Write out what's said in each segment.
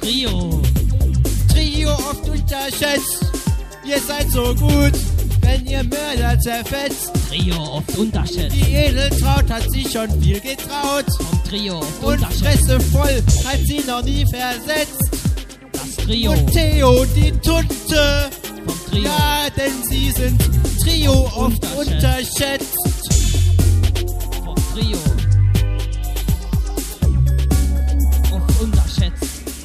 Trio. Trio oft unterschätzt. Ihr seid so gut, wenn ihr Mörder zerfetzt. Trio oft unterschätzt. Die Edeltraut hat sich schon viel getraut. Vom Trio oft Und unterschätzt. Fresse voll hat sie noch nie versetzt. Das Trio. Und Theo die Tunte. Vom Trio. Ja, denn sie sind Trio oft unterschätzt. Vom Trio. Oft unterschätzt.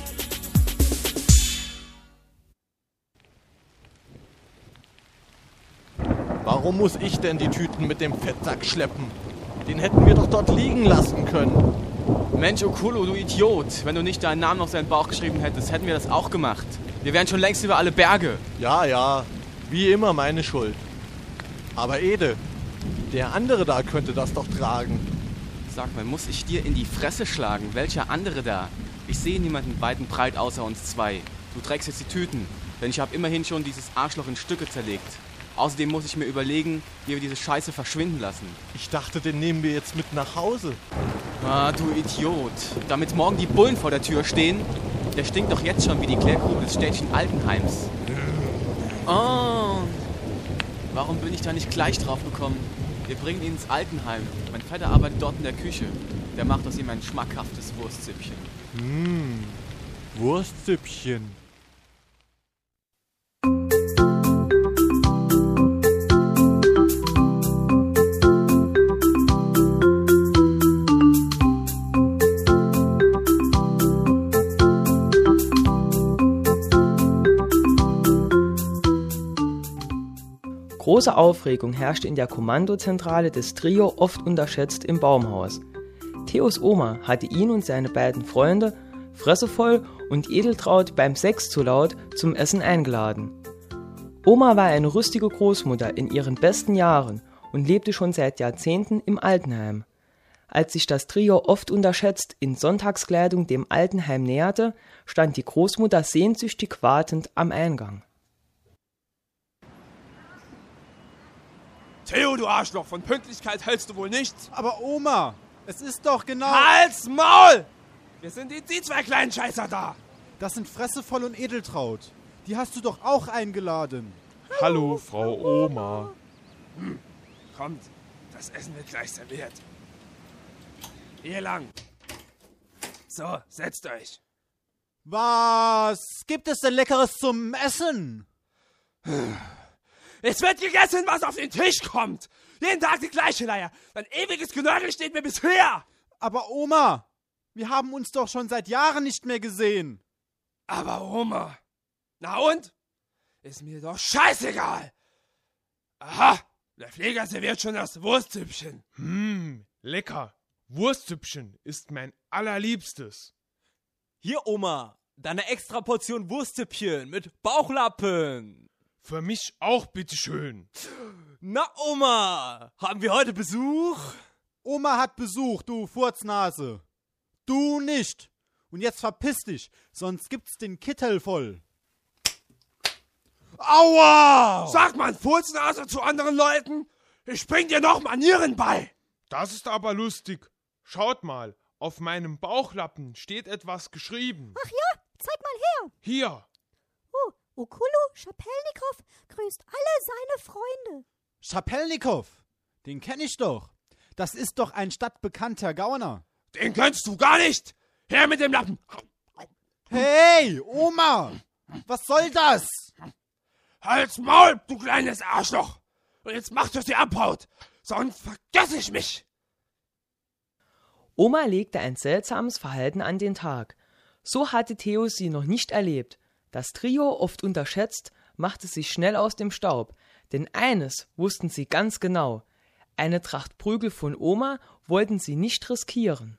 Warum muss ich denn die Tüten mit dem Fettsack schleppen? Den hätten wir doch dort liegen lassen können. Mensch, Okolo, du Idiot. Wenn du nicht deinen Namen auf seinen Bauch geschrieben hättest, hätten wir das auch gemacht. Wir wären schon längst über alle Berge. Ja, wie immer meine Schuld. Aber Ede, der andere da könnte das doch tragen. Sag mal, muss ich dir in die Fresse schlagen? Welcher andere da? Ich sehe niemanden weit und breit außer uns zwei. Du trägst jetzt die Tüten, denn ich habe immerhin schon dieses Arschloch in Stücke zerlegt. Außerdem muss ich mir überlegen, wie wir diese Scheiße verschwinden lassen. Ich dachte, den nehmen wir jetzt mit nach Hause. Ah, du Idiot. Damit morgen die Bullen vor der Tür stehen, der stinkt doch jetzt schon wie die Klärgrube des Städtchen Altenheims. Oh, warum bin ich da nicht gleich drauf gekommen? Wir bringen ihn ins Altenheim. Mein Vater arbeitet dort in der Küche. Der macht aus ihm ein schmackhaftes Wurstsippchen. Wurstsippchen. Große Aufregung herrschte in der Kommandozentrale des Trio oft unterschätzt im Baumhaus. Theos Oma hatte ihn und seine beiden Freunde, Fressevoll und Edeltraut beim Sex zu laut, zum Essen eingeladen. Oma war eine rüstige Großmutter in ihren besten Jahren und lebte schon seit Jahrzehnten im Altenheim. Als sich das Trio oft unterschätzt in Sonntagskleidung dem Altenheim näherte, stand die Großmutter sehnsüchtig wartend am Eingang. Theo, du Arschloch, von Pünktlichkeit hältst du wohl nichts? Aber Oma, es ist doch genau... Halt's Maul! Wir sind die zwei kleinen Scheißer da. Das sind Fressevoll und Edeltraut. Die hast du doch auch eingeladen. Hallo, Frau Oma. Kommt, das Essen wird gleich serviert. Hier lang. So, setzt euch. Was gibt es denn Leckeres zum Essen? Es wird gegessen, was auf den Tisch kommt. Jeden Tag die gleiche Leier. Dein ewiges Genörgel steht mir bisher. Aber Oma, wir haben uns doch schon seit Jahren nicht mehr gesehen. Aber Oma, na und? Ist mir doch scheißegal. Aha, der Pfleger serviert schon das Wurstsippchen. Lecker. Wurstsippchen ist mein allerliebstes. Hier, Oma, deine extra Portion Wurstsippchen mit Bauchlappen. Für mich auch, bitteschön. Na, Oma, haben wir heute Besuch? Oma hat Besuch, du Furznase. Du nicht. Und jetzt verpiss dich, sonst gibt's den Kittel voll. Aua! Sagt man Furznase zu anderen Leuten? Ich bring dir noch Manieren bei. Das ist aber lustig. Schaut mal, auf meinem Bauchlappen steht etwas geschrieben. Ach ja, zeig mal her. Hier. Oh, Okolo Schapelnikow grüßt alle seine Freunde. Schapelnikow, den kenne ich doch. Das ist doch ein stadtbekannter Gauner. Den kennst du gar nicht. Her mit dem Lappen. Hey, Oma, was soll das? Halt's Maul, du kleines Arschloch. Und jetzt mach, dass ihr abhaut. Sonst vergesse ich mich. Oma legte ein seltsames Verhalten an den Tag. So hatte Theo sie noch nicht erlebt. Das Trio, oft unterschätzt, machte sich schnell aus dem Staub. Denn eines wussten sie ganz genau: eine Tracht Prügel von Oma wollten sie nicht riskieren.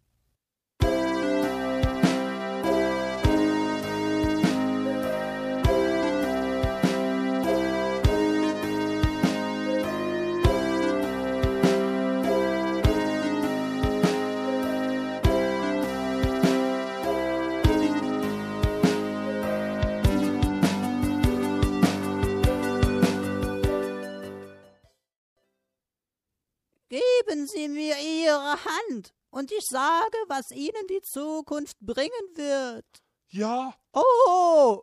Geben Sie mir Ihre Hand, und ich sage, was Ihnen die Zukunft bringen wird. Ja? Oh!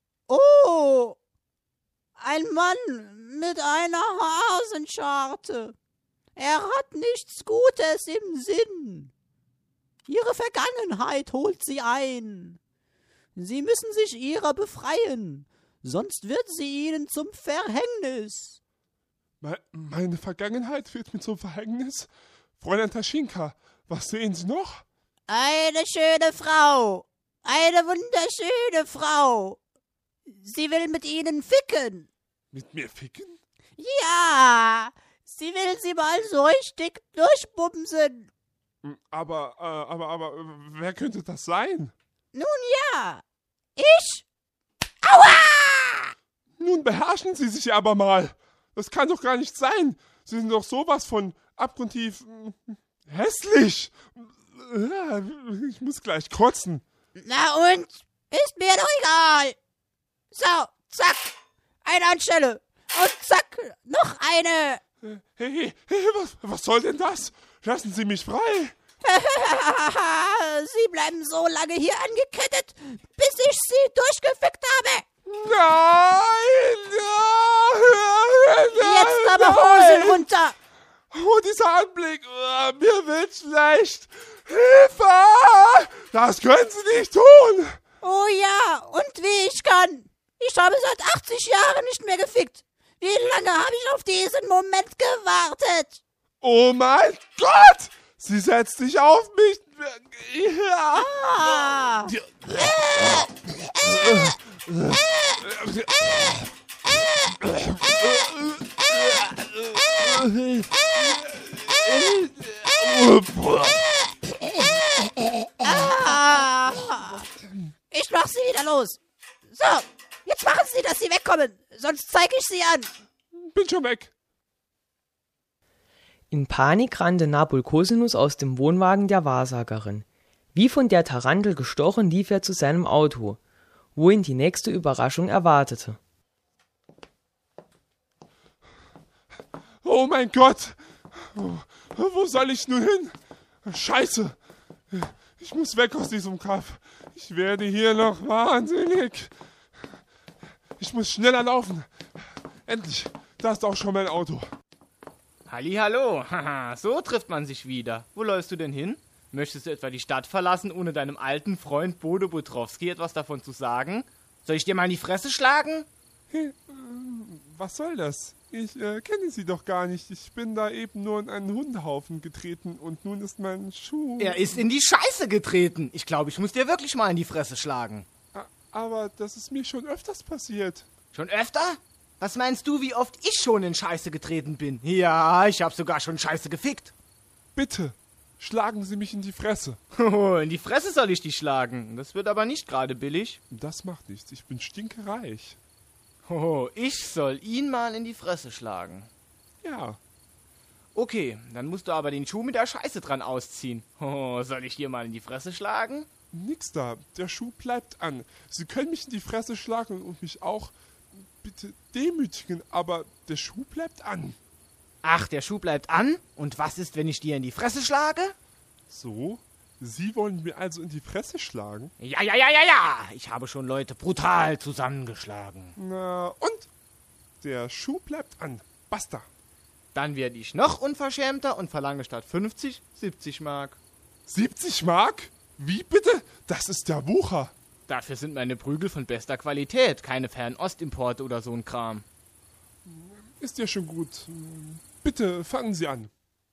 Ein Mann mit einer Hasenscharte. Er hat nichts Gutes im Sinn. Ihre Vergangenheit holt sie ein. Sie müssen sich ihrer befreien, sonst wird sie ihnen zum Verhängnis. Meine Vergangenheit wird mir zum Verhängnis? Fräulein Taschinka, was sehen Sie noch? Eine schöne Frau. Eine wunderschöne Frau. Sie will mit Ihnen ficken. Mit mir ficken? Ja, sie will Sie mal so richtig durchbumsen. Aber, wer könnte das sein? Nun ja, ich. Aua! Nun beherrschen Sie sich aber mal. Das kann doch gar nicht sein. Sie sind doch sowas von abgrundtief hässlich. Ich muss gleich kotzen. Na und? Ist mir doch egal. So, zack. Eine Anstelle. Und zack, noch eine. Hey, was soll denn das? Lassen Sie mich frei. Sie bleiben so lange hier angekettet, bis ich Sie durchgefickt habe. Nein! Jetzt aber Hosen runter. Oh, dieser Anblick. Mir wird schlecht. Hilfe! Das können Sie nicht tun. Oh ja, und wie ich kann. Ich habe seit 80 Jahren nicht mehr gefickt. Wie lange habe ich auf diesen Moment gewartet? Oh mein Gott! Sie setzt sich auf mich. Ja. Ah. Ich mach sie wieder los. So, jetzt machen Sie, dass Sie wegkommen. Sonst zeige ich Sie an. Bin schon weg. In Panik rannte Nabokkosinus aus dem Wohnwagen der Wahrsagerin. Wie von der Tarantel gestochen, lief er zu seinem Auto, wo ihn die nächste Überraschung erwartete. Oh mein Gott! Wo soll ich nun hin? Scheiße! Ich muss weg aus diesem Kaff. Ich werde hier noch wahnsinnig. Ich muss schneller laufen. Endlich, da ist auch schon mein Auto. Hallihallo, haha, so trifft man sich wieder. Wo läufst du denn hin? Möchtest du etwa die Stadt verlassen, ohne deinem alten Freund Bodo Butrowski etwas davon zu sagen? Soll ich dir mal in die Fresse schlagen? Hey, was soll das? Ich kenne Sie doch gar nicht. Ich bin da eben nur in einen Hundehaufen getreten und nun ist mein Schuh... Er ist in die Scheiße getreten. Ich glaube, ich muss dir wirklich mal in die Fresse schlagen. Aber das ist mir schon öfters passiert. Schon öfter? Was meinst du, wie oft ich schon in Scheiße getreten bin? Ja, ich habe sogar schon Scheiße gefickt. Bitte, schlagen Sie mich in die Fresse. Oh, in die Fresse soll ich dich schlagen. Das wird aber nicht gerade billig. Das macht nichts, ich bin stinkereich. Oh, ich soll ihn mal in die Fresse schlagen. Ja. Okay, dann musst du aber den Schuh mit der Scheiße dran ausziehen. Oh, soll ich dir mal in die Fresse schlagen? Nix da, der Schuh bleibt an. Sie können mich in die Fresse schlagen und mich auch bitte demütigen, aber der Schuh bleibt an. Ach, der Schuh bleibt an? Und was ist, wenn ich dir in die Fresse schlage? So? Sie wollen mir also in die Fresse schlagen? Ja. Ich habe schon Leute brutal zusammengeschlagen. Na, und? Der Schuh bleibt an. Basta. Dann werde ich noch unverschämter und verlange statt 50, 70 Mark. 70 Mark? Wie bitte? Das ist der Wucher. Dafür sind meine Prügel von bester Qualität, keine Fernostimporte oder so ein Kram. Ist ja schon gut. Bitte fangen Sie an.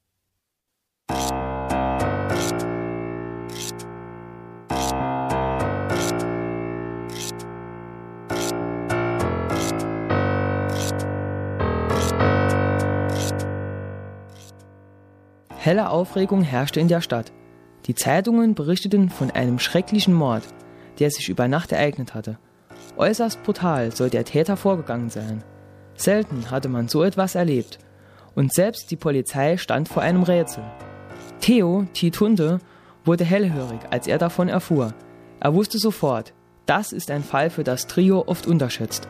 Helle Aufregung herrschte in der Stadt. Die Zeitungen berichteten von einem schrecklichen Mord, der sich über Nacht ereignet hatte. Äußerst brutal soll der Täter vorgegangen sein. Selten hatte man so etwas erlebt. Und selbst die Polizei stand vor einem Rätsel. Theo Titunde wurde hellhörig, als er davon erfuhr. Er wusste sofort, das ist ein Fall, für das Trio oft unterschätzt.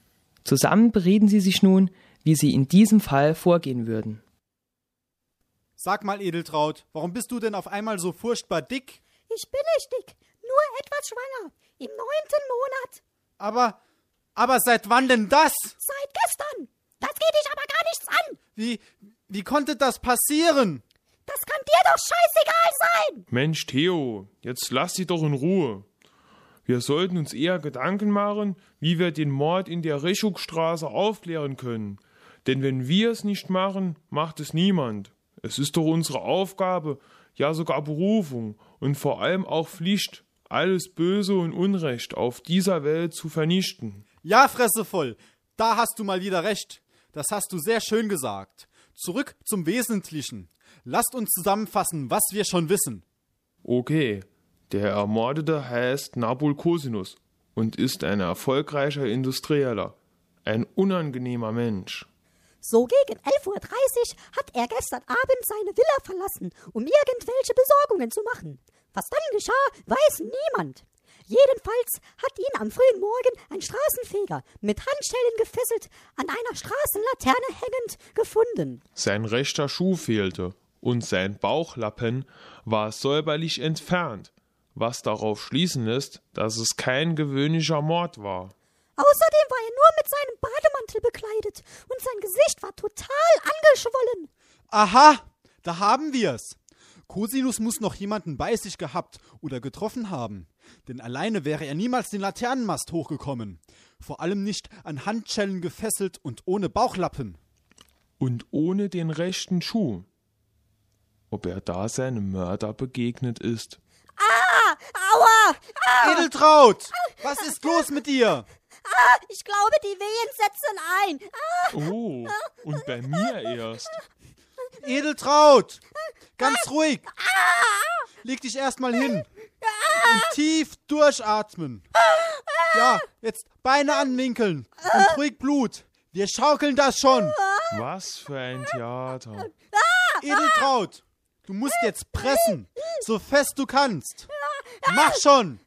Zusammen berieten sie sich nun, wie sie in diesem Fall vorgehen würden. Sag mal, Edeltraud, warum bist du denn auf einmal so furchtbar dick? Ich bin nicht dick, nur etwas schwanger. Im 9. Monat. Aber seit wann denn das? Seit gestern. Das geht dich aber gar nichts an. Wie konnte das passieren? Das kann dir doch scheißegal sein. Mensch, Theo, jetzt lass sie doch in Ruhe. Wir sollten uns eher Gedanken machen, wie wir den Mord in der Rischukstraße aufklären können. Denn wenn wir es nicht machen, macht es niemand. Es ist doch unsere Aufgabe, ja sogar Berufung und vor allem auch Pflicht, alles Böse und Unrecht auf dieser Welt zu vernichten. Ja, Fresse voll, da hast du mal wieder recht. Das hast du sehr schön gesagt. Zurück zum Wesentlichen. Lasst uns zusammenfassen, was wir schon wissen. Okay, der Ermordete heißt Nabul Cosinus und ist ein erfolgreicher Industrieller, ein unangenehmer Mensch. So gegen 11:30 Uhr hat er gestern Abend seine Villa verlassen, um irgendwelche Besorgungen zu machen. Was dann geschah, weiß niemand. Jedenfalls hat ihn am frühen Morgen ein Straßenfeger mit Handschellen gefesselt an einer Straßenlaterne hängend gefunden. Sein rechter Schuh fehlte und sein Bauchlappen war säuberlich entfernt, was darauf schließen lässt, dass es kein gewöhnlicher Mord war. Außerdem war er nur mit seinem Bademantel bekleidet und sein Gesicht war total angeschwollen. Aha, da haben wir's. Cosinus muss noch jemanden bei sich gehabt oder getroffen haben. Denn alleine wäre er niemals den Laternenmast hochgekommen. Vor allem nicht an Handschellen gefesselt und ohne Bauchlappen. Und ohne den rechten Schuh. Ob er da seinem Mörder begegnet ist? Aua! Edeltraud, was ist los mit dir? Ich glaube, die Wehen setzen ein. Oh, und bei mir erst. Edeltraud, ganz ruhig. Leg dich erstmal hin und tief durchatmen. Ja, jetzt Beine anwinkeln und ruhig Blut. Wir schaukeln das schon. Was für ein Theater. Edeltraud, du musst jetzt pressen, so fest du kannst. Mach schon.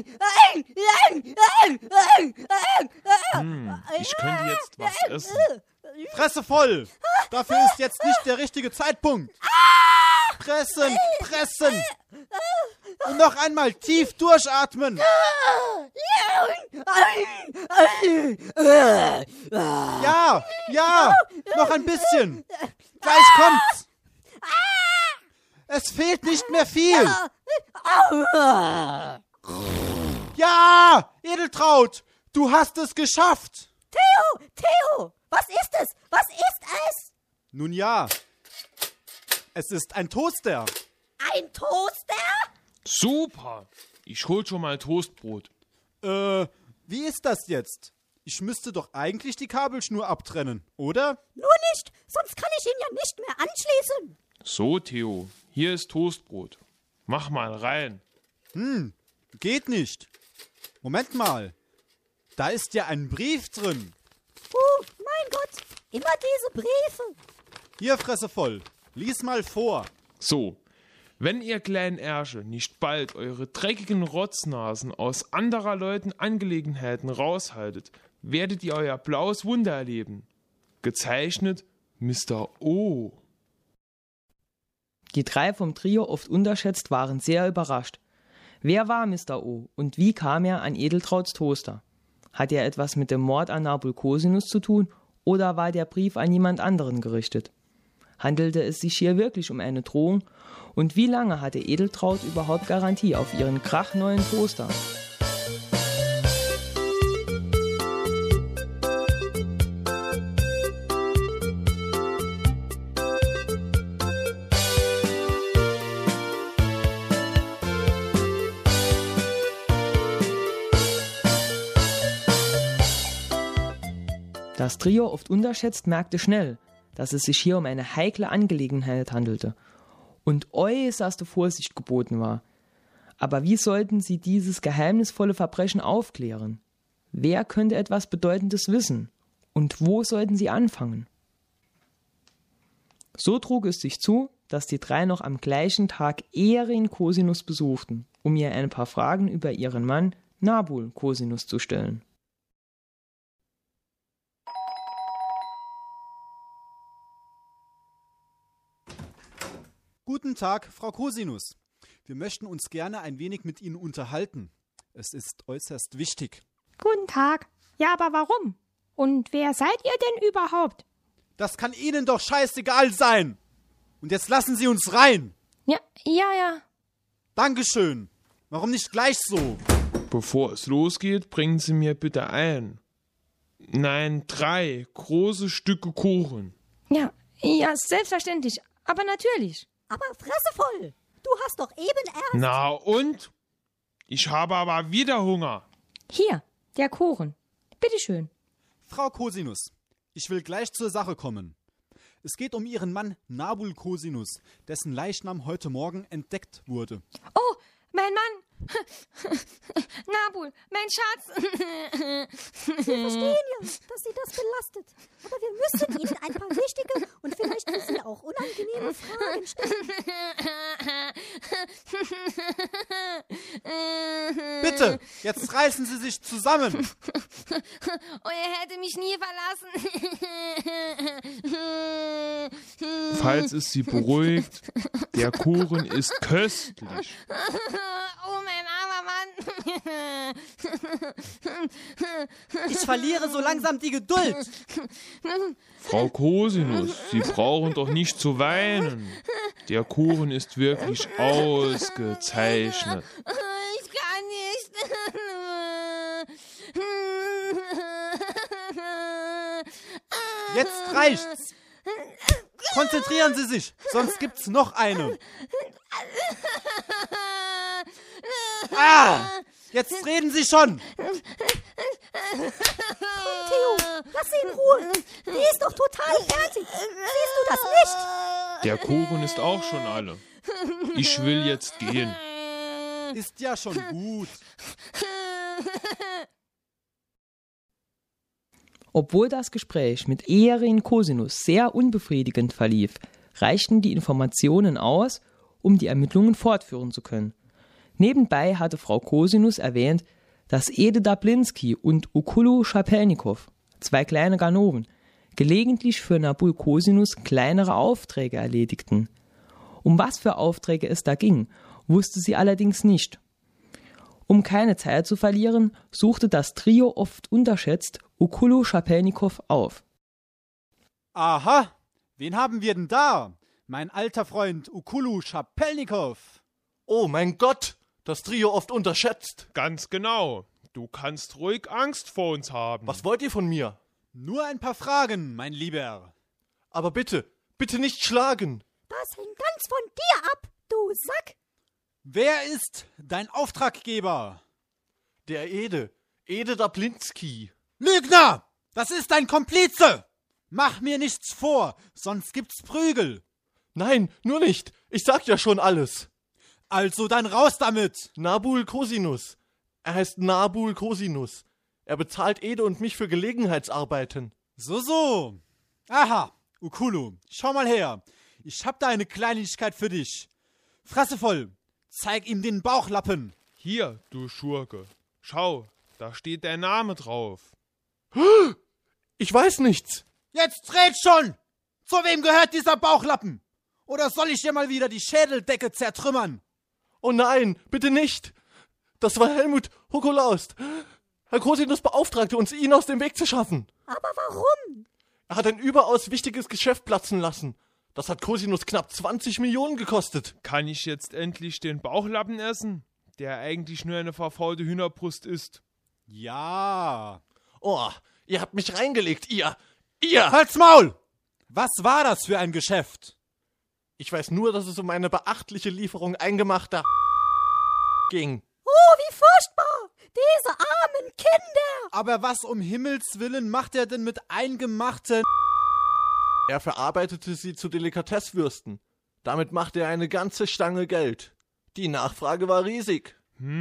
Ich könnte jetzt was essen. Fresse voll. Dafür ist jetzt nicht der richtige Zeitpunkt. Pressen, pressen. Und noch einmal tief durchatmen. Ja, ja, noch ein bisschen. Gleich kommt's. Es fehlt nicht mehr viel. Ja, Edeltraud, du hast es geschafft. Theo, was ist es? Was ist es? Nun ja, es ist ein Toaster. Ein Toaster? Super, ich hol schon mal Toastbrot. Wie ist das jetzt? Ich müsste doch eigentlich die Kabelschnur abtrennen, oder? Nur nicht, sonst kann ich ihn ja nicht mehr anschließen. So, Theo, hier ist Toastbrot. Mach mal rein. Geht nicht. Moment mal. Da ist ja ein Brief drin. Oh, mein Gott, immer diese Briefe. Hier, Fresse voll. Lies mal vor. So, wenn ihr kleinen Ärsche nicht bald eure dreckigen Rotznasen aus anderer Leuten Angelegenheiten raushaltet, werdet ihr euer blaues Wunder erleben. Gezeichnet Mr. O. Die drei vom Trio, oft unterschätzt, waren sehr überrascht. Wer war Mr. O und wie kam er an Edeltrauds Toaster? Hat er etwas mit dem Mord an Nabul Cosinus zu tun oder war der Brief an jemand anderen gerichtet? Handelte es sich hier wirklich um eine Drohung? Und wie lange hatte Edeltraud überhaupt Garantie auf ihren krachneuen Toaster? Das Trio, oft unterschätzt, merkte schnell, dass es sich hier um eine heikle Angelegenheit handelte und äußerste Vorsicht geboten war. Aber wie sollten sie dieses geheimnisvolle Verbrechen aufklären? Wer könnte etwas Bedeutendes wissen? Und wo sollten sie anfangen? So trug es sich zu, dass die drei noch am gleichen Tag Erin Cosinus besuchten, um ihr ein paar Fragen über ihren Mann Nabul Cosinus zu stellen. Guten Tag, Frau Cosinus. Wir möchten uns gerne ein wenig mit Ihnen unterhalten. Es ist äußerst wichtig. Guten Tag. Ja, aber warum? Und wer seid ihr denn überhaupt? Das kann Ihnen doch scheißegal sein. Und jetzt lassen Sie uns rein. Ja. Dankeschön. Warum nicht gleich so? Bevor es losgeht, bringen Sie mir bitte 3 große Stücke Kuchen. Ja, selbstverständlich. Aber natürlich. Aber Fresse voll. Du hast doch eben erst... Na und? Ich habe aber wieder Hunger. Hier, der Kuchen. Bitteschön. Frau Cosinus, ich will gleich zur Sache kommen. Es geht um Ihren Mann Nabul Cosinus, dessen Leichnam heute Morgen entdeckt wurde. Oh, mein Mann. Nabul, mein Schatz. Wir verstehen ja, dass Sie das belastet. Aber wir müssen Ihnen ein paar wichtige und vielleicht für Sie auch unangenehme Fragen stellen. Bitte, jetzt reißen Sie sich zusammen. Und er hätte mich nie verlassen. Falls es Sie beruhigt, der Kuchen ist köstlich. Oh, mein armer Mann. Ich verliere so langsam die Geduld. Frau Cosinus, Sie brauchen doch nicht zu weinen. Der Kuchen ist wirklich ausgezeichnet. Ich kann nicht. Jetzt reicht's. Konzentrieren Sie sich, sonst gibt's noch eine. Jetzt reden Sie schon. Komm, Theo, lass sie in Ruhe. Die ist doch total fertig. Siehst du das nicht? Der Kuchen ist auch schon alle. Ich will jetzt gehen. Ist ja schon gut. Obwohl das Gespräch mit Eherin Cosinus sehr unbefriedigend verlief, reichten die Informationen aus, um die Ermittlungen fortführen zu können. Nebenbei hatte Frau Cosinus erwähnt, dass Ede Dablinski und Ukulu Schapelnikow, 2 kleine Ganoven, gelegentlich für Nabul Cosinus kleinere Aufträge erledigten. Um was für Aufträge es da ging, wusste sie allerdings nicht. Um keine Zeit zu verlieren, suchte das Trio oft unterschätzt Ukulu Schapelnikow auf. Aha, wen haben wir denn da? Mein alter Freund Ukulu Schapelnikow. Oh mein Gott, das Trio oft unterschätzt. Ganz genau. Du kannst ruhig Angst vor uns haben. Was wollt ihr von mir? Nur ein paar Fragen, mein Lieber. Aber bitte nicht schlagen. Das hängt ganz von dir ab, du Sack. Wer ist dein Auftraggeber? Der Ede Dablinski. Lügner! Das ist dein Komplize! Mach mir nichts vor, sonst gibt's Prügel. Nein, nur nicht. Ich sag ja schon alles. Also dann raus damit! Nabul Cosinus. Er heißt Nabul Cosinus. Er bezahlt Ede und mich für Gelegenheitsarbeiten. So. Aha, Ukulu, schau mal her. Ich hab da eine Kleinigkeit für dich. Fresse voll. Zeig ihm den Bauchlappen. Hier, du Schurke. Schau, da steht dein Name drauf. Ich weiß nichts. Jetzt red schon! Zu wem gehört dieser Bauchlappen? Oder soll ich dir mal wieder die Schädeldecke zertrümmern? Oh nein, bitte nicht. Das war Helmut Hokolaust. Herr Cosinus beauftragte uns, ihn aus dem Weg zu schaffen. Aber warum? Er hat ein überaus wichtiges Geschäft platzen lassen. Das hat Cosinus knapp 20 Millionen gekostet. Kann ich jetzt endlich den Bauchlappen essen, der eigentlich nur eine verfaulte Hühnerbrust ist? Ja. Oh, ihr habt mich reingelegt, ihr! Halt's Maul! Was war das für ein Geschäft? Ich weiß nur, dass es um eine beachtliche Lieferung eingemachter ging. Oh, wie furchtbar! Diese armen Kinder! Aber was um Himmels Willen macht er denn mit eingemachten... Er verarbeitete sie zu Delikatesswürsten. Damit machte er eine ganze Stange Geld. Die Nachfrage war riesig.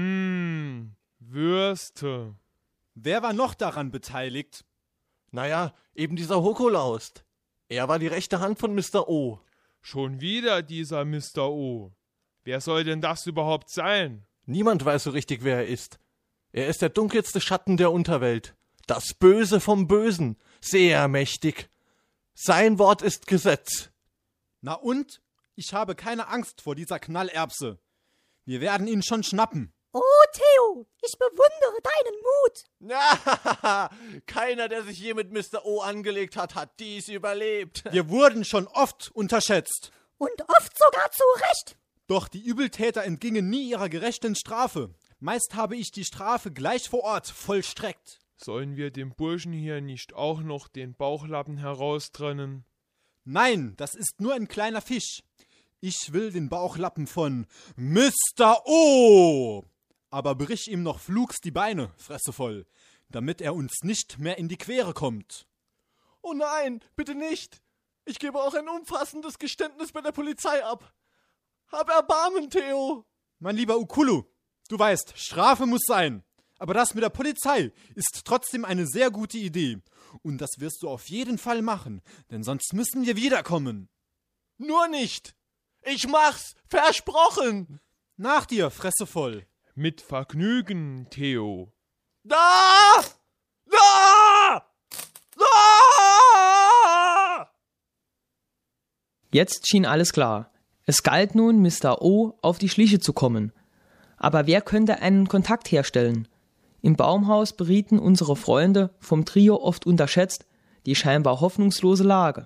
Würste. Wer war noch daran beteiligt? Naja, eben dieser Hokolaust. Er war die rechte Hand von Mr. O. Schon wieder dieser Mr. O. Wer soll denn das überhaupt sein? Niemand weiß so richtig, wer er ist. Er ist der dunkelste Schatten der Unterwelt. Das Böse vom Bösen. Sehr mächtig. Sein Wort ist Gesetz. Na und? Ich habe keine Angst vor dieser Knallerbse. Wir werden ihn schon schnappen. Oh, Theo, ich bewundere deinen Mut. Na, keiner, der sich je mit Mr. O angelegt hat, hat dies überlebt. Wir wurden schon oft unterschätzt. Und oft sogar zu Recht. Doch die Übeltäter entgingen nie ihrer gerechten Strafe. Meist habe ich die Strafe gleich vor Ort vollstreckt. Sollen wir dem Burschen hier nicht auch noch den Bauchlappen heraustrennen? Nein, das ist nur ein kleiner Fisch. Ich will den Bauchlappen von Mr. O. Aber brich ihm noch flugs die Beine, Fresse voll, damit er uns nicht mehr in die Quere kommt. Oh nein, bitte nicht. Ich gebe auch ein umfassendes Geständnis bei der Polizei ab. Hab Erbarmen, Theo. Mein lieber Ukulu, du weißt, Strafe muss sein. Aber das mit der Polizei ist trotzdem eine sehr gute Idee. Und das wirst du auf jeden Fall machen, denn sonst müssen wir wiederkommen. Nur nicht. Ich mach's, versprochen. Nach dir, Fresse voll. Mit Vergnügen, Theo. Da! Da! Da! Jetzt schien alles klar. Es galt nun, Mr. O auf die Schliche zu kommen. Aber wer könnte einen Kontakt herstellen? Im Baumhaus berieten unsere Freunde, vom Trio oft unterschätzt, die scheinbar hoffnungslose Lage.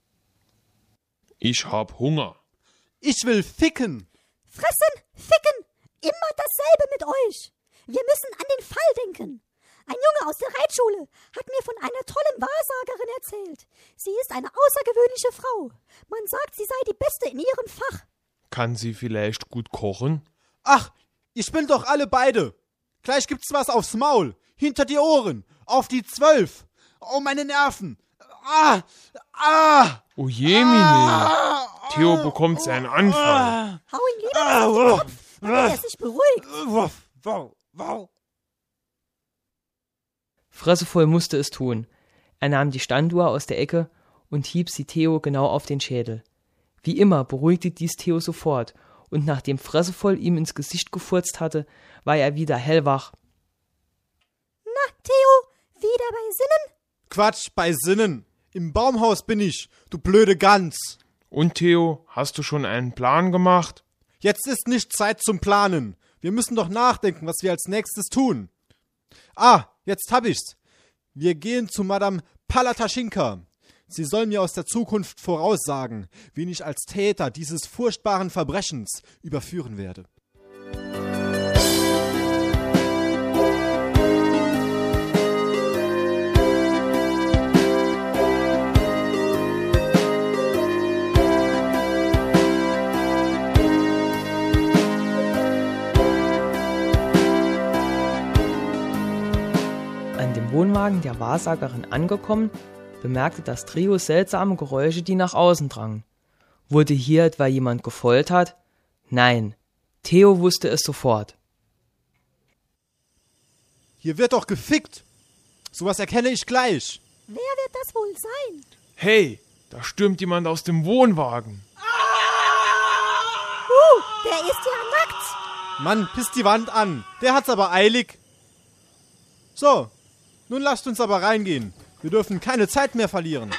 Ich hab Hunger. Ich will ficken. Fressen, ficken, immer dasselbe mit euch. Wir müssen an den Fall denken. Ein Junge aus der Reitschule hat mir von einer tollen Wahrsagerin erzählt. Sie ist eine außergewöhnliche Frau. Man sagt, sie sei die Beste in ihrem Fach. Kann sie vielleicht gut kochen? Ach, ihr spinnt doch alle beide. Gleich gibt's was aufs Maul, hinter die Ohren, auf die 12. Oh, meine Nerven. Ah, ah. Oh je, Mini. Theo bekommt seinen Anfall. Hau ihn lieber auf den Kopf, damit er sich beruhigt. Fressevoll musste es tun. Er nahm die Standuhr aus der Ecke und hieb sie Theo genau auf den Schädel. Wie immer beruhigte dies Theo sofort, und nachdem Fressevoll ihm ins Gesicht gefurzt hatte, war er wieder hellwach. Na, Theo, wieder bei Sinnen? Quatsch, bei Sinnen. Im Baumhaus bin ich, du blöde Gans. Und Theo, hast du schon einen Plan gemacht? Jetzt ist nicht Zeit zum Planen. Wir müssen doch nachdenken, was wir als nächstes tun. Ah, jetzt hab ich's. Wir gehen zu Madame Palataschinka. Sie soll mir aus der Zukunft voraussagen, wen ich als Täter dieses furchtbaren Verbrechens überführen werde. An dem Wohnwagen der Wahrsagerin angekommen, bemerkte das Trio seltsame Geräusche, die nach außen drangen. Wurde hier etwa jemand gefoltert? Nein, Theo wusste es sofort. Hier wird doch gefickt. Sowas erkenne ich gleich. Wer wird das wohl sein? Hey, da stürmt jemand aus dem Wohnwagen. Der ist ja nackt. Mann, pisst die Wand an. Der hat's aber eilig. So, nun lasst uns aber reingehen. Wir dürfen keine Zeit mehr verlieren.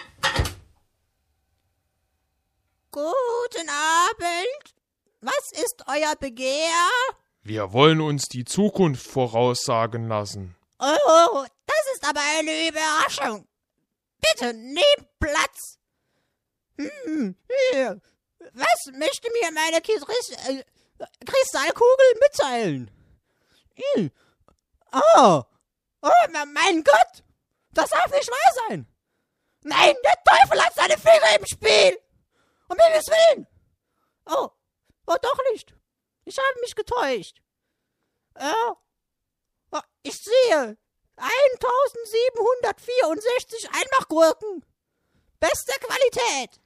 Guten Abend. Was ist euer Begehr? Wir wollen uns die Zukunft voraussagen lassen. Oh, das ist aber eine Überraschung. Bitte nehmt Platz. Hier. Was möchte mir meine Kristallkugel mitteilen? Oh, mein Gott. Das darf nicht wahr sein! Nein, der Teufel hat seine Finger im Spiel! Um Himmels Willen! Oh, doch nicht. Ich habe mich getäuscht. Ich sehe 1764 Einmachgurken. Beste Qualität.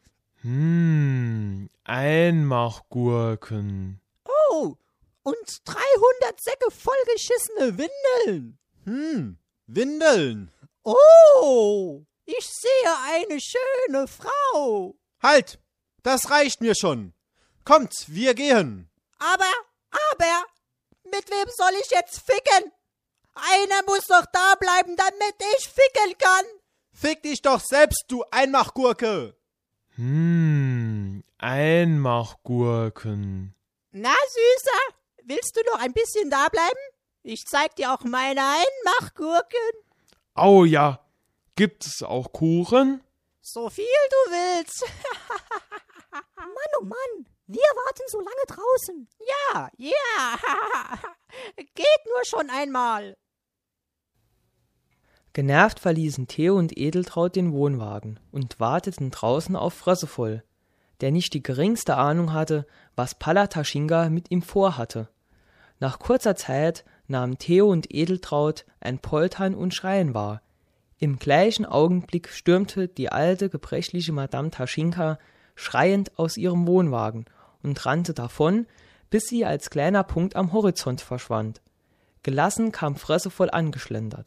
Einmachgurken. Oh, und 300 Säcke vollgeschissene Windeln. Windeln. Oh, ich sehe eine schöne Frau. Halt, das reicht mir schon. Kommt, wir gehen. Aber, mit wem soll ich jetzt ficken? Einer muss doch da bleiben, damit ich ficken kann. Fick dich doch selbst, du Einmachgurke. Einmachgurken. Na, Süßer, willst du noch ein bisschen da bleiben? Ich zeig dir auch meine Einmachgurken. Oh ja, gibt es auch Kuchen? So viel du willst. Mann, oh Mann, wir warten so lange draußen. Ja. Geht nur schon einmal. Genervt verließen Theo und Edeltraud den Wohnwagen und warteten draußen auf Frössevoll, der nicht die geringste Ahnung hatte, was Palla Taschinga mit ihm vorhatte. Nach kurzer Zeit nahmen Theo und Edeltraud ein Poltern und Schreien wahr. Im gleichen Augenblick stürmte die alte, gebrechliche Madame Taschinka schreiend aus ihrem Wohnwagen und rannte davon, bis sie als kleiner Punkt am Horizont verschwand. Gelassen kam Frössevoll angeschlendert.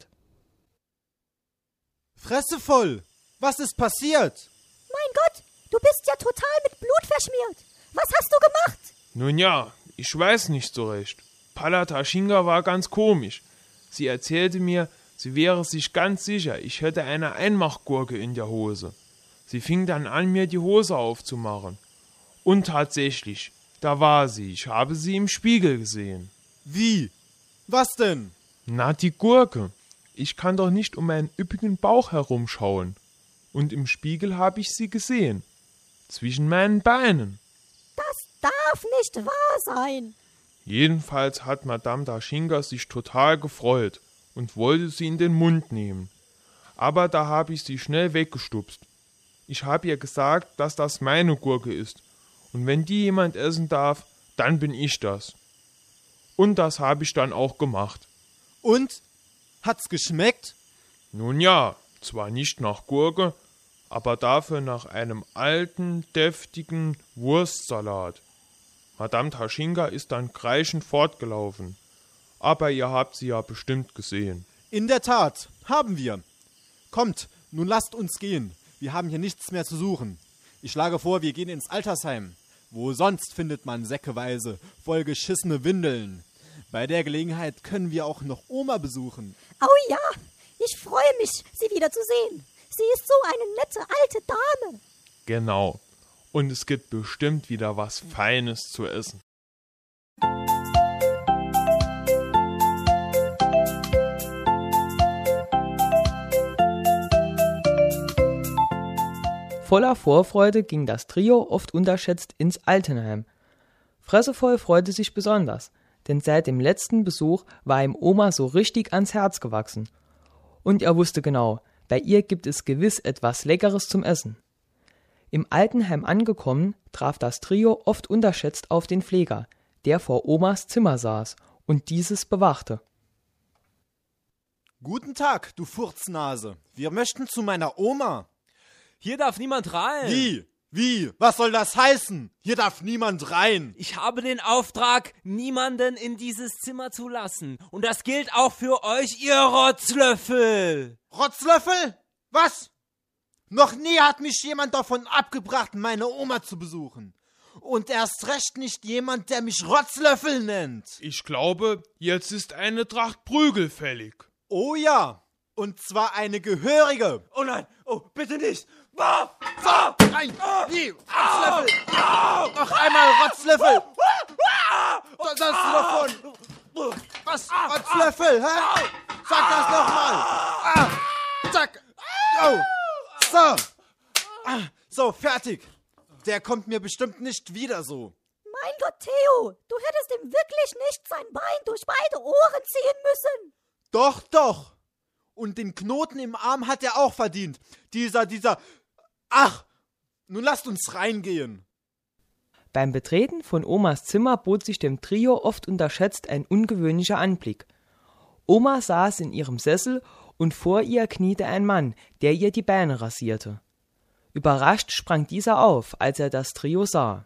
Frössevoll, was ist passiert? Mein Gott, du bist ja total mit Blut verschmiert. Was hast du gemacht? Nun ja, ich weiß nicht so recht. Palla Taschinga war ganz komisch. Sie erzählte mir, sie wäre sich ganz sicher, ich hätte eine Einmachgurke in der Hose. Sie fing dann an, mir die Hose aufzumachen. Und tatsächlich, da war sie. Ich habe sie im Spiegel gesehen. Wie? Was denn? Na, die Gurke. Ich kann doch nicht um meinen üppigen Bauch herumschauen. Und im Spiegel habe ich sie gesehen. Zwischen meinen Beinen. Das darf nicht wahr sein. Jedenfalls hat Madame Taschinga sich total gefreut und wollte sie in den Mund nehmen. Aber da habe ich sie schnell weggestupst. Ich habe ihr gesagt, dass das meine Gurke ist. Und wenn die jemand essen darf, dann bin ich das. Und das habe ich dann auch gemacht. Und? Hat's geschmeckt? Nun ja, zwar nicht nach Gurke, aber dafür nach einem alten, deftigen Wurstsalat. Madame Taschinga ist dann kreischend fortgelaufen. Aber ihr habt sie ja bestimmt gesehen. In der Tat, haben wir. Kommt, nun lasst uns gehen. Wir haben hier nichts mehr zu suchen. Ich schlage vor, wir gehen ins Altersheim. Wo sonst findet man säckeweise voll geschissene Windeln. Bei der Gelegenheit können wir auch noch Oma besuchen. Oh ja, ich freue mich, sie wieder zu sehen. Sie ist so eine nette alte Dame. Genau. Und es gibt bestimmt wieder was Feines zu essen. Voller Vorfreude ging das Trio oft unterschätzt ins Altenheim. Frössevoll freute sich besonders, denn seit dem letzten Besuch war ihm Oma so richtig ans Herz gewachsen. Und er wusste genau, bei ihr gibt es gewiss etwas Leckeres zum Essen. Im Altenheim angekommen, traf das Trio oft unterschätzt auf den Pfleger, der vor Omas Zimmer saß und dieses bewachte. Guten Tag, du Furznase. Wir möchten zu meiner Oma. Hier darf niemand rein. Wie? Was soll das heißen? Hier darf niemand rein. Ich habe den Auftrag, niemanden in dieses Zimmer zu lassen. Und das gilt auch für euch, ihr Rotzlöffel. Rotzlöffel? Was? Noch nie hat mich jemand davon abgebracht, meine Oma zu besuchen. Und erst recht nicht jemand, der mich Rotzlöffel nennt. Ich glaube, jetzt ist eine Tracht Prügel fällig. Oh ja, und zwar eine gehörige. Oh nein, oh, bitte nicht. Nein, wie? Rotzlöffel! Noch einmal Rotzlöffel! Das davon! Was? Rotzlöffel, hä? Sag das nochmal! Zack! Oh! So, fertig! Der kommt mir bestimmt nicht wieder so. Mein Gott, Theo, du hättest ihm wirklich nicht sein Bein durch beide Ohren ziehen müssen. Doch! Und den Knoten im Arm hat er auch verdient. Dieser... Ach, nun lasst uns reingehen. Beim Betreten von Omas Zimmer bot sich dem Trio oft unterschätzt ein ungewöhnlicher Anblick. Oma saß in ihrem Sessel und vor ihr kniete ein Mann, der ihr die Beine rasierte. Überrascht sprang dieser auf, als er das Trio sah.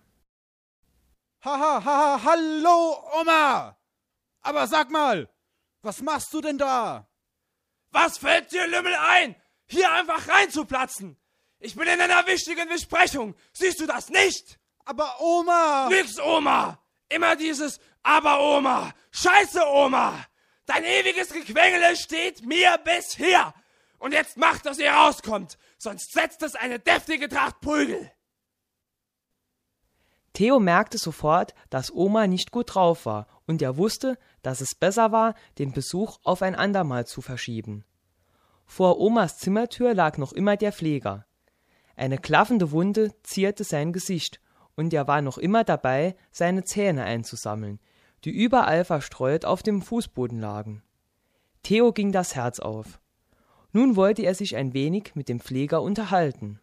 Hallo, Oma! Aber sag mal, was machst du denn da? Was fällt dir, Lümmel, ein, hier einfach reinzuplatzen? Ich bin in einer wichtigen Besprechung. Siehst du das nicht? Aber Oma! Nix Oma! Immer dieses Aber Oma! Scheiße Oma! Dein ewiges Gequengele steht mir bis hier! Und jetzt macht, dass ihr rauskommt, sonst setzt es eine deftige Tracht Prügel! Theo merkte sofort, dass Oma nicht gut drauf war, und er wusste, dass es besser war, den Besuch auf ein andermal zu verschieben. Vor Omas Zimmertür lag noch immer der Pfleger. Eine klaffende Wunde zierte sein Gesicht, und er war noch immer dabei, seine Zähne einzusammeln, die überall verstreut auf dem Fußboden lagen. Theo ging das Herz auf. Nun wollte er sich ein wenig mit dem Pfleger unterhalten.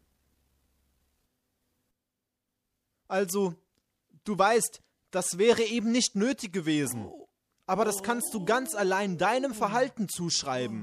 Also, du weißt, das wäre eben nicht nötig gewesen. Aber das kannst du ganz allein deinem Verhalten zuschreiben.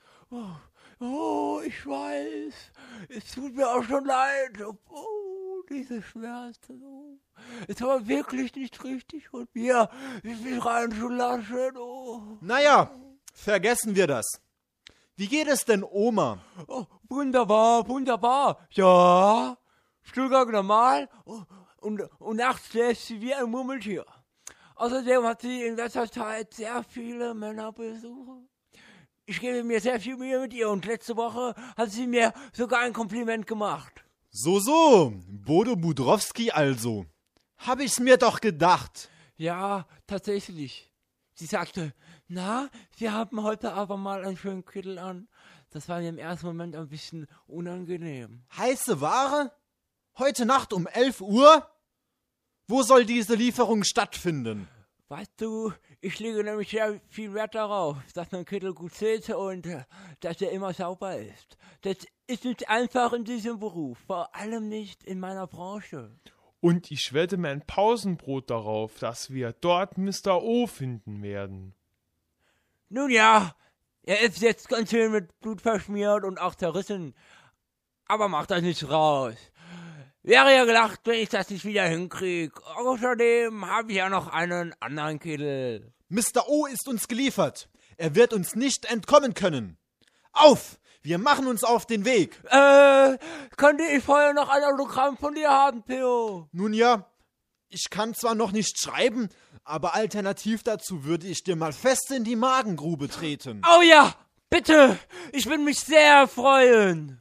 Oh, ich weiß. Es tut mir auch schon leid. Oh, diese Schmerzen. Oh. Es war wirklich nicht richtig von mir, mich reinzulassen. Oh. Naja, vergessen wir das. Wie geht es denn Oma? Oh, wunderbar, wunderbar. Ja, Stuhlgang normal. Und nachts schläft sie wie ein Murmeltier. Außerdem hat sie in letzter Zeit sehr viele Männerbesuche. Ich gebe mir sehr viel Mühe mit ihr und letzte Woche hat sie mir sogar ein Kompliment gemacht. So, Bodo Budrowski also. Hab ich's mir doch gedacht. Ja, tatsächlich. Sie sagte, na, wir haben heute aber mal einen schönen Kittel an. Das war mir im ersten Moment ein bisschen unangenehm. Heiße Ware? Heute Nacht um 11 Uhr? Wo soll diese Lieferung stattfinden? Weißt du, ich lege nämlich sehr viel Wert darauf, dass mein Kittel gut sitzt und dass er immer sauber ist. Das ist nicht einfach in diesem Beruf, vor allem nicht in meiner Branche. Und ich wette mein Pausenbrot darauf, dass wir dort Mr. O finden werden. Nun ja, er ist jetzt ganz schön mit Blut verschmiert und auch zerrissen. Aber macht das nicht raus. Wäre ja gedacht, wenn ich das nicht wieder hinkriege. Außerdem habe ich ja noch einen anderen Kittel. Mr. O ist uns geliefert. Er wird uns nicht entkommen können. Auf! Wir machen uns auf den Weg. Könnte ich vorher noch ein Autogramm von dir haben, Theo? Nun ja, ich kann zwar noch nicht schreiben, aber alternativ dazu würde ich dir mal fest in die Magengrube treten. Oh ja, bitte! Ich würde mich sehr freuen.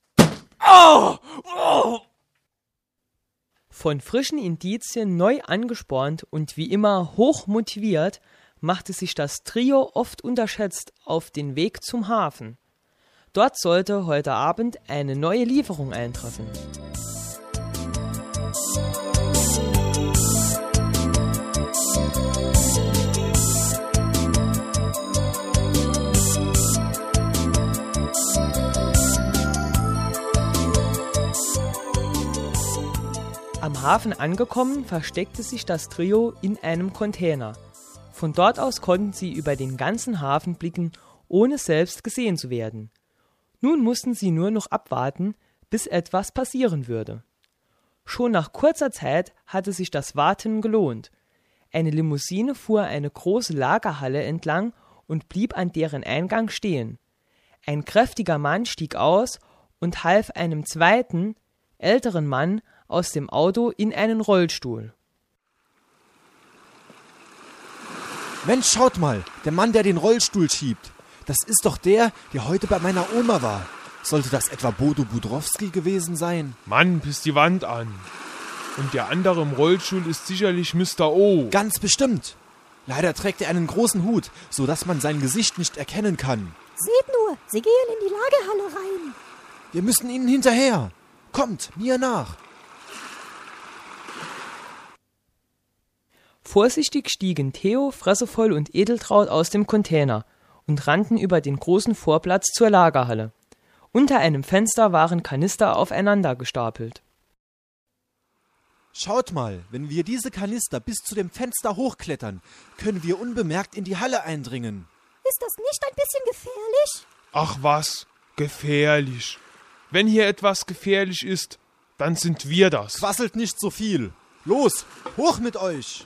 Oh! Oh! Von frischen Indizien neu angespornt und wie immer hoch motiviert, machte sich das Trio oft unterschätzt auf den Weg zum Hafen. Dort sollte heute Abend eine neue Lieferung eintreffen. Am Hafen angekommen, versteckte sich das Trio in einem Container. Von dort aus konnten sie über den ganzen Hafen blicken, ohne selbst gesehen zu werden. Nun mussten sie nur noch abwarten, bis etwas passieren würde. Schon nach kurzer Zeit hatte sich das Warten gelohnt. Eine Limousine fuhr eine große Lagerhalle entlang und blieb an deren Eingang stehen. Ein kräftiger Mann stieg aus und half einem zweiten, älteren Mann aus dem Auto in einen Rollstuhl. Mensch, schaut mal, der Mann, der den Rollstuhl schiebt. Das ist doch der heute bei meiner Oma war. Sollte das etwa Bodo Budrowski gewesen sein? Mann, piss die Wand an. Und der andere im Rollstuhl ist sicherlich Mr. O. Ganz bestimmt. Leider trägt er einen großen Hut, so dass man sein Gesicht nicht erkennen kann. Seht nur, sie gehen in die Lagerhalle rein. Wir müssen ihnen hinterher. Kommt, mir nach. Vorsichtig stiegen Theo, Fressevoll und Edeltraud aus dem Container und rannten über den großen Vorplatz zur Lagerhalle. Unter einem Fenster waren Kanister aufeinander gestapelt. Schaut mal, wenn wir diese Kanister bis zu dem Fenster hochklettern, können wir unbemerkt in die Halle eindringen. Ist das nicht ein bisschen gefährlich? Ach was, gefährlich. Wenn hier etwas gefährlich ist, dann sind wir das. Quasselt nicht so viel. Los, hoch mit euch!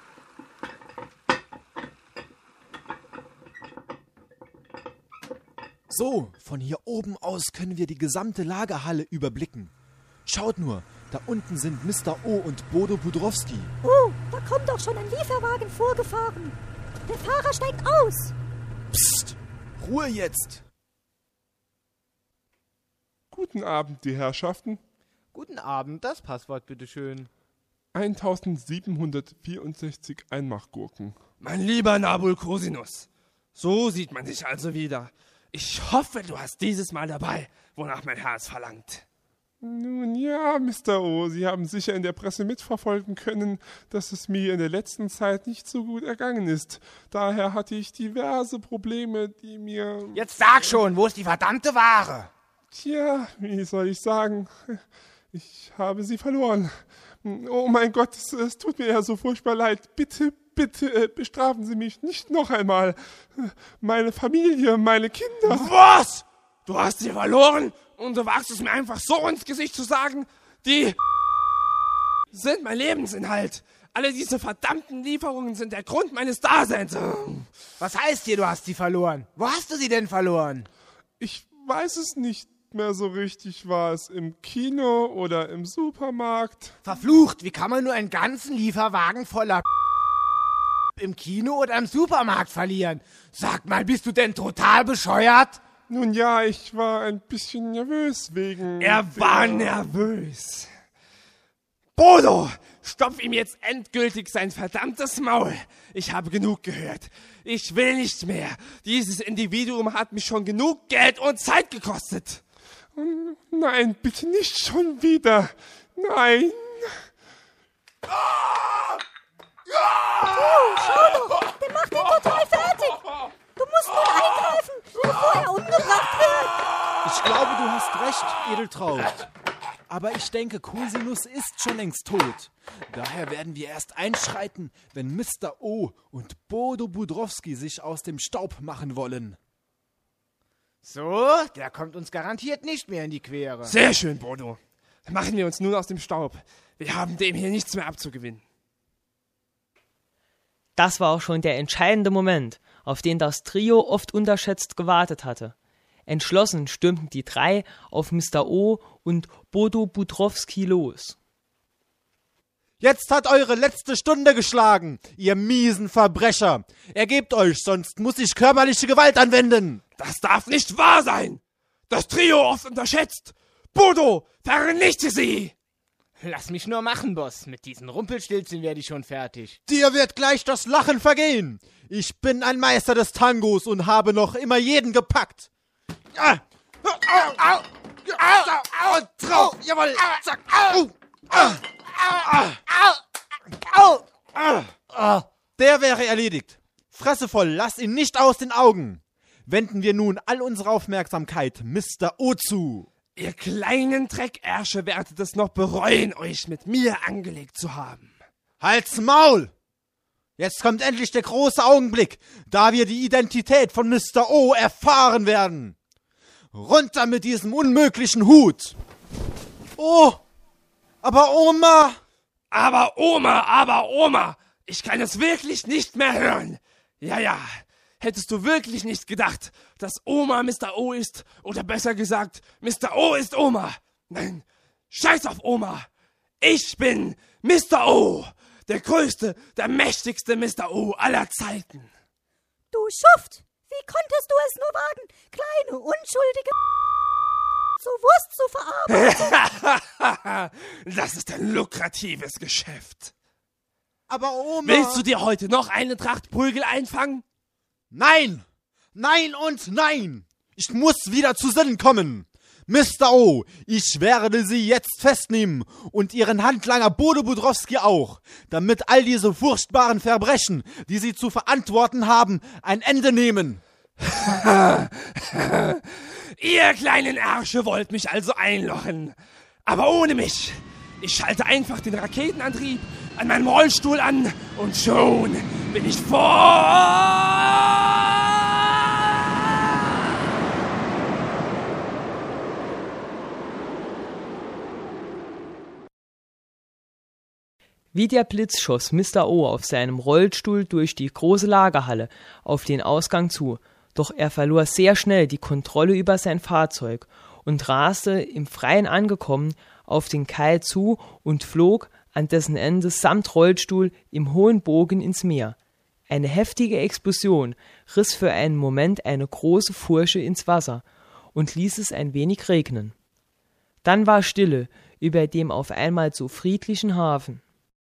So, von hier oben aus können wir die gesamte Lagerhalle überblicken. Schaut nur, da unten sind Mr. O und Bodo Budrowski. Oh, da kommt doch schon ein Lieferwagen vorgefahren. Der Fahrer steigt aus. Psst, Ruhe jetzt. Guten Abend, die Herrschaften. Guten Abend, das Passwort bitteschön. 1764 Einmachgurken. Mein lieber Nabulcosinus, so sieht man dich also wieder. Ich hoffe, du hast dieses Mal dabei, wonach mein Herz verlangt. Nun ja, Mr. O, Sie haben sicher in der Presse mitverfolgen können, dass es mir in der letzten Zeit nicht so gut ergangen ist. Daher hatte ich diverse Probleme, die mir... Jetzt sag schon, wo ist die verdammte Ware? Tja, wie soll ich sagen? Ich habe sie verloren. Oh mein Gott, es tut mir ja so furchtbar leid. Bitte, bitte bestrafen Sie mich nicht noch einmal. Meine Familie, meine Kinder... Was? Du hast sie verloren? Und du wagst es mir einfach so ins Gesicht zu sagen, die sind mein Lebensinhalt. Alle diese verdammten Lieferungen sind der Grund meines Daseins. Was heißt hier, du hast sie verloren? Wo hast du sie denn verloren? Ich weiß es nicht mehr so richtig. War es im Kino oder im Supermarkt? Verflucht, wie kann man nur einen ganzen Lieferwagen voller im Kino oder im Supermarkt verlieren? Sag mal, bist du denn total bescheuert? Nun ja, ich war ein bisschen nervös wegen... Er war nervös. Bodo, stopf ihm jetzt endgültig sein verdammtes Maul. Ich habe genug gehört. Ich will nicht mehr. Dieses Individuum hat mich schon genug Geld und Zeit gekostet. Nein, bitte nicht schon wieder. Nein. Schau doch, der macht ihn total fertig. Du musst nun eingreifen, bevor er umgebracht wird. Ich glaube, du hast recht, Edeltraut. Aber ich denke, Cosinus ist schon längst tot. Daher werden wir erst einschreiten, wenn Mr. O und Bodo Budrowski sich aus dem Staub machen wollen. So, der kommt uns garantiert nicht mehr in die Quere. Sehr schön, Bodo. Dann machen wir uns nun aus dem Staub. Wir haben dem hier nichts mehr abzugewinnen. Das war auch schon der entscheidende Moment, auf den das Trio oft unterschätzt gewartet hatte. Entschlossen stürmten die drei auf Mr. O und Bodo Budrowski los. Jetzt hat eure letzte Stunde geschlagen, ihr miesen Verbrecher. Ergebt euch, sonst muss ich körperliche Gewalt anwenden. Das darf nicht wahr sein. Das Trio oft unterschätzt. Bodo, vernichte sie! Lass mich nur machen, Boss. Mit diesen Rumpelstilzchen werde ich schon fertig. Dir wird gleich das Lachen vergehen. Ich bin ein Meister des Tangos und habe noch immer jeden gepackt. Und drauf, jawohl, zack, Der wäre erledigt. Fresse voll, lass ihn nicht aus den Augen. Wenden wir nun all unsere Aufmerksamkeit Mr. O zu. Ihr kleinen Dreckärsche werdet es noch bereuen, euch mit mir angelegt zu haben. Halt's Maul! Jetzt kommt endlich der große Augenblick, da wir die Identität von Mr. O erfahren werden. Runter mit diesem unmöglichen Hut! Oh, aber Oma! Aber Oma! Ich kann es wirklich nicht mehr hören. Ja, hättest du wirklich nicht gedacht, dass Oma Mr. O ist? Oder besser gesagt, Mr. O ist Oma? Nein, scheiß auf Oma! Ich bin Mr. O! Der größte, der mächtigste Mr. O aller Zeiten. Du Schuft! Wie konntest du es nur wagen, kleine, unschuldige zu Wurst zu verarbeiten? Das ist ein lukratives Geschäft. Aber Oma... Willst du dir heute noch eine Tracht Prügel einfangen? Nein! Nein und nein! Ich muss wieder zu Sinnen kommen. Mr. O, ich werde Sie jetzt festnehmen und Ihren Handlanger Bodo Budrowski auch, damit all diese furchtbaren Verbrechen, die Sie zu verantworten haben, ein Ende nehmen. Ihr kleinen Ärsche wollt mich also einlochen. Aber ohne mich. Ich schalte einfach den Raketenantrieb an meinem Rollstuhl an und schon bin ich vor... Wie der Blitz schoss Mr. O auf seinem Rollstuhl durch die große Lagerhalle auf den Ausgang zu, doch er verlor sehr schnell die Kontrolle über sein Fahrzeug und raste, im Freien angekommen, auf den Kai zu und flog an dessen Ende samt Rollstuhl im hohen Bogen ins Meer. Eine heftige Explosion riss für einen Moment eine große Furche ins Wasser und ließ es ein wenig regnen. Dann war Stille über dem auf einmal so friedlichen Hafen.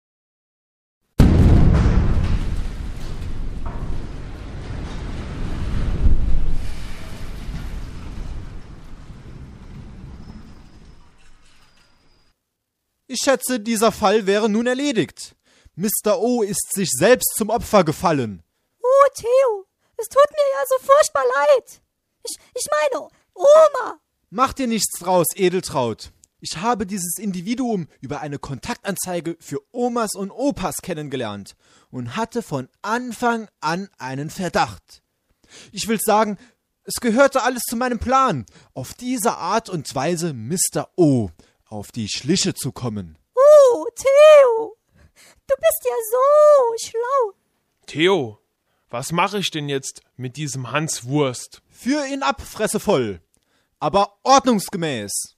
Ich schätze, dieser Fall wäre nun erledigt. Mr. O ist sich selbst zum Opfer gefallen. Oh, Theo, es tut mir ja so furchtbar leid. Ich meine, Oma. Mach dir nichts draus, Edeltraud. Ich habe dieses Individuum über eine Kontaktanzeige für Omas und Opas kennengelernt und hatte von Anfang an einen Verdacht. Ich will sagen, es gehörte alles zu meinem Plan, auf diese Art und Weise Mr. O auf die Schliche zu kommen. Oh, Theo, du bist ja so schlau. Theo, was mache ich denn jetzt mit diesem Hans Wurst? Führ ihn ab, Fresse voll, aber ordnungsgemäß.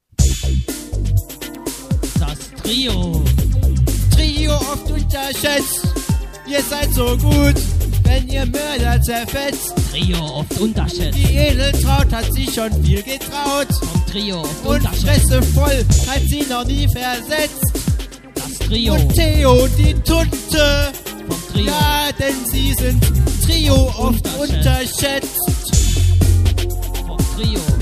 Das Trio. Trio oft unterschätzt. Ihr seid so gut, wenn ihr Mörder zerfetzt. Trio oft unterschätzt. Die Edeltraut hat sich schon viel getraut. Vom Trio oft und unterschätzt. Fresse voll hat sie noch nie versetzt. Das Trio. Und Theo die Tunte. Vom Trio. Ja, denn sie sind Trio oft unterschätzt. Vom Trio.